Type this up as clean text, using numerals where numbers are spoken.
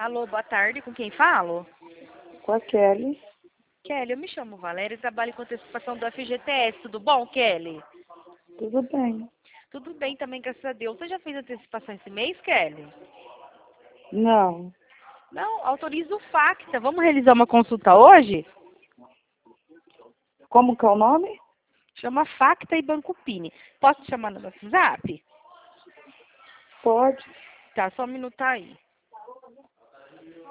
Alô, boa tarde, com quem falo? Com a Kelly. Kelly, eu me chamo Valéria e trabalho com antecipação do FGTS. Tudo bom, Kelly? Tudo bem? Tudo bem também, graças a Deus. Você já fez antecipação esse mês, Kelly? Não. Não, autoriza o FACTA. Vamos realizar uma consulta hoje? Como que é o nome? Chama FACTA e Banco Pini. Posso te chamar no WhatsApp? Pode. Tá, só um minuto aí.